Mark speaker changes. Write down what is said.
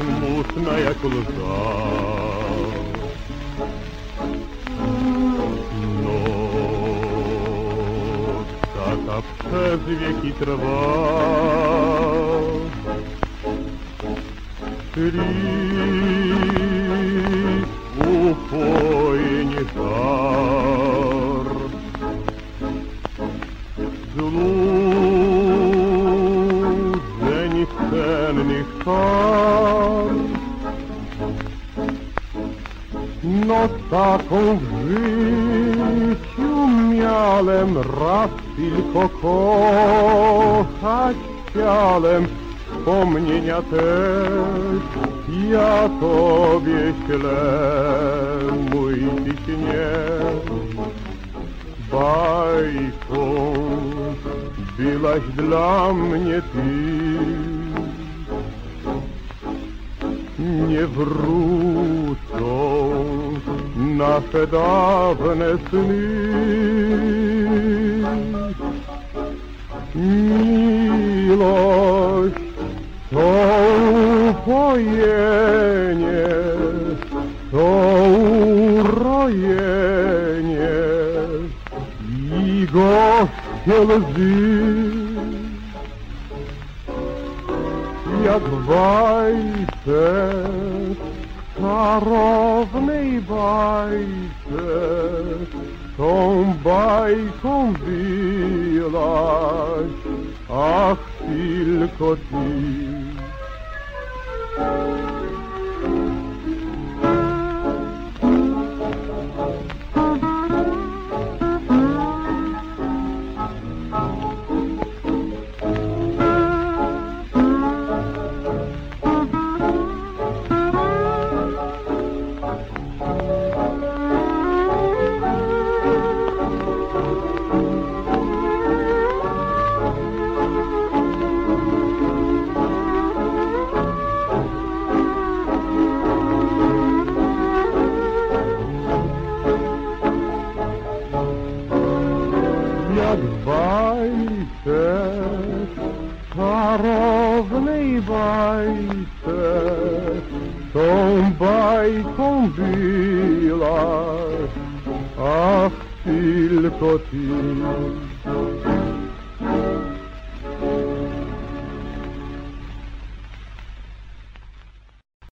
Speaker 1: smutna jak łza. Noc taka przez wieki trwa, Lis upojnie żar. Złudzeń sennych par, no taką w życiu miałem raz tylko kochać chciałem, wspomnienia też ja tobie ślę, mój ty śnie. Bajką byłaś dla mnie ty, nie wrócą nasze dawne sny. Miłość to upojenie, to urojenie i gorzkie łzy. Jak w bajce, w czarownej bajce, tą bajką byłaś, ach tylko ty. Jak w bajce, czarownej bajce, tą bajką byłaś, ach tylko ty.